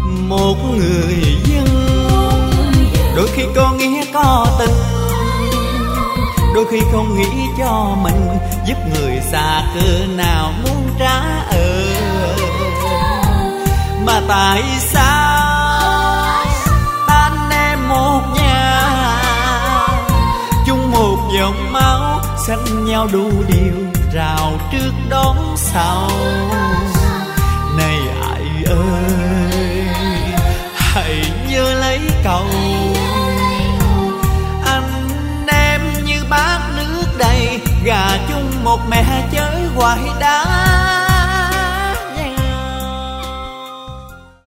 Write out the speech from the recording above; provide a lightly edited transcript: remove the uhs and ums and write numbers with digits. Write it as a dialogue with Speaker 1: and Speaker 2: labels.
Speaker 1: Một người dân đôi khi có nghĩa có tình, đôi khi không nghĩ cho mình, giúp người xa cỡ nào muốn trả mà tại sao ta anh em một nhà, chung một dòng máu, xanh nhau đủ điều, rào trước đón sau. Này ai ơi, hãy nhớ lấy câu anh em như bát nước đầy, gà chung một mẹ chới hoài đá